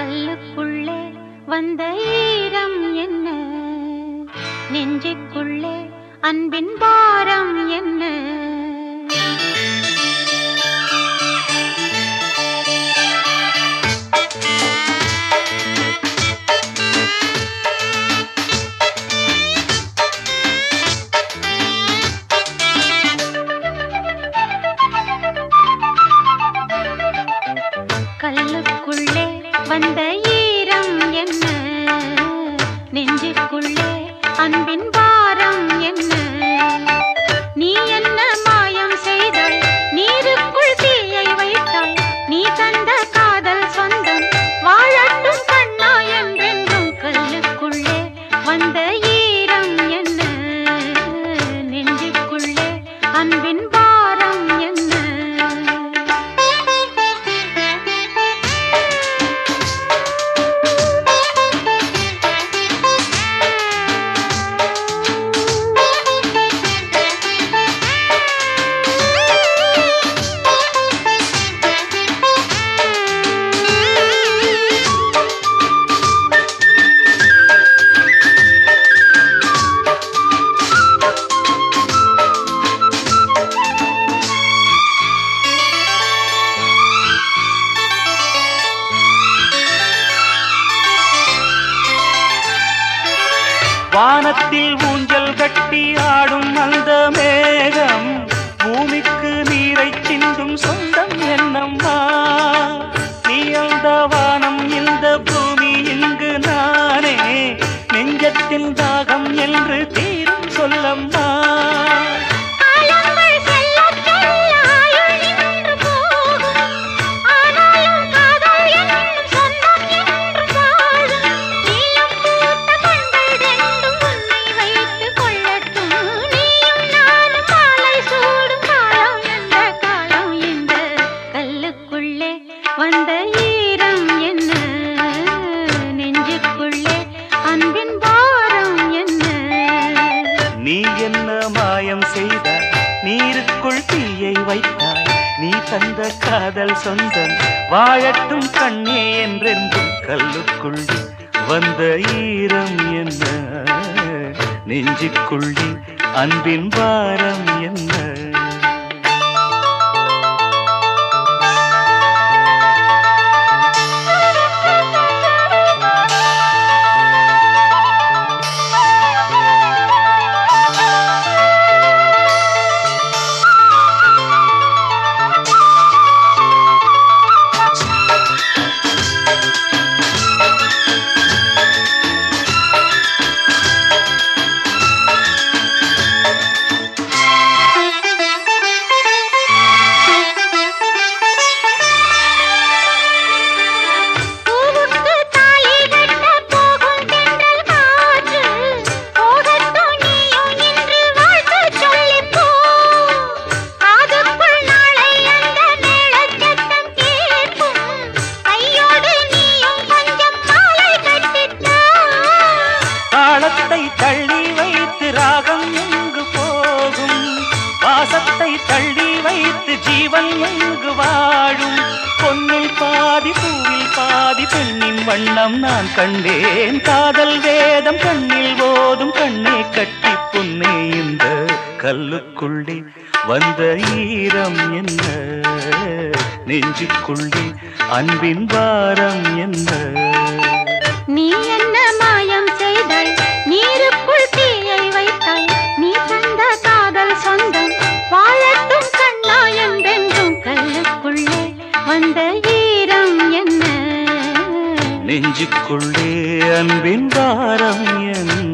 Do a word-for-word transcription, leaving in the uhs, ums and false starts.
கல்லுக்குள்ளே வந்த ஈரம் என்ன, நெஞ்சுக்குள்ளே அன்பின் பாரம் என்ன. கல்லுக்குள்ளே வந்த ஈரம் என்ன, நெஞ்சுக்குள்ளே அன்பின் பாரம் என்ன. நீ என்ன மாயம் செய்தாய், நீருக்குள் தீயை வைத்தாய், நீ தந்த காதல் சொந்தம் வாழட்டும் கண்ணா என்றென்றும். கல்லுக்குள்ளே வந்த ஈரம் என்ன, நெஞ்சுக்குள்ளே அன்பின் பாரம் என்ன. வானத்தில் ஊஞ்சல் கட்டி ஆடும் அந்த மேகம், பூமிக்கு நீரை சிந்தும் சொந்தம் என்னம்மா. நீ அந்த வானம் இந்த பூமி இங்கு நானே, நெஞ்சத்தின் தாகம் என்று தீரும் சொல்லம்மா. வந்த ஈரம் என்ன, நெஞ்சுக்குள்ளே அன்பின் பாரம் என்ன. நீ என்ன மாயம் செய்தாய், நீருக்குள் தீயை வைத்தாய், நீ தந்த காதல் சொந்தம் வாழட்டும் கண்ணே என்றென்றும். கல்லுக்குள்ளே வந்த ஈரம் என்ன, நெஞ்சுக்குள்ளே அன்பின் பாரம் என்ன. தாளத்தை தள்ளி வைத்து ராகம் எங்கு போகும், வாசத்தை தள்ளி வைத்து ஜீவன் எங்கு வாழும். பொன்னில் பாதி பூவில் பாதி பெண்ணின் வண்ணம் நான் கண்டேன். காதல் வேதம் கண்ணில் ஓதும் கண்ணே கட்டி பொன்னே. இந்த கல்லுக்குள்ளே வந்த ஈரம் என்ன, நெஞ்சுக்குள்ளே அன்பின் பாரம் என்ன. நீ என்ன மாயம் செய்தாய், நீருக்குள் தீயை வைத்தாய், நீ தந்த காதல் சொந்தம் வாழட்டும் கண்ணா என்றென்றும். கல்லுக்குள்ளே வந்த ஈரம் என்ன, நெஞ்சுக்குள்ளே அன்பின் பாரம் என்ன.